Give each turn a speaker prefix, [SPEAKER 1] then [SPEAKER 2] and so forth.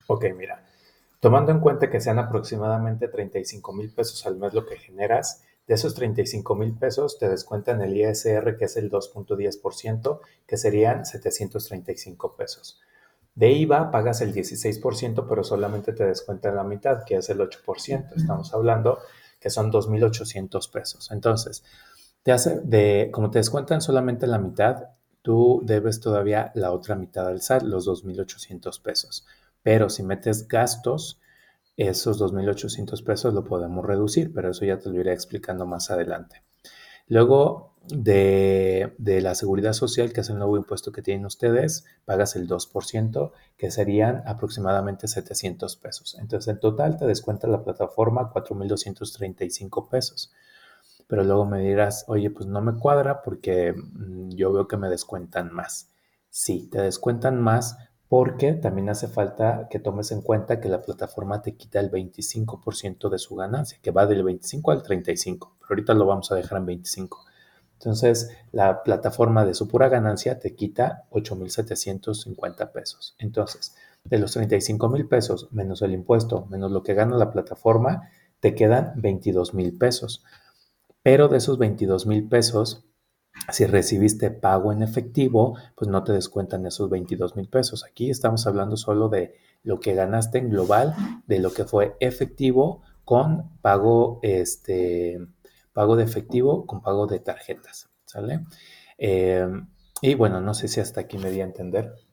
[SPEAKER 1] Ok, mira, tomando en cuenta que sean aproximadamente 35,000 pesos al mes lo que generas, de esos 35,000 pesos te descuentan el ISR, que es el 2,10%, que serían 735 pesos. De IVA pagas el 16%, pero solamente te descuentan la mitad, que es el 8%. Estamos hablando que son 2,800 pesos. Entonces, como te descuentan solamente la mitad, tú debes todavía la otra mitad al SAT, los 2,800 pesos. Pero si metes gastos, esos 2,800 pesos lo podemos reducir, pero eso ya te lo iré explicando más adelante. Luego de la seguridad social, que es el nuevo impuesto que tienen ustedes, pagas el 2%, que serían aproximadamente 700 pesos. Entonces, en total te descuenta la plataforma 4,235 pesos. Pero luego me dirás, oye, pues no me cuadra porque yo veo que me descuentan más. Sí, te descuentan más porque también hace falta que tomes en cuenta que la plataforma te quita el 25% de su ganancia, que va del 25 al 35, pero ahorita lo vamos a dejar en 25. Entonces, la plataforma de su pura ganancia te quita 8,750 pesos. Entonces, de los 35,000 pesos menos el impuesto, menos lo que gana la plataforma, te quedan 22,000 pesos. Pero de esos 22,000 pesos, si recibiste pago en efectivo, pues no te descuentan esos 22,000 pesos. Aquí estamos hablando solo de lo que ganaste en global, de lo que fue efectivo con pago, pago de efectivo con pago de tarjetas, ¿sale? Eh, y bueno, no sé si hasta aquí me di a entender.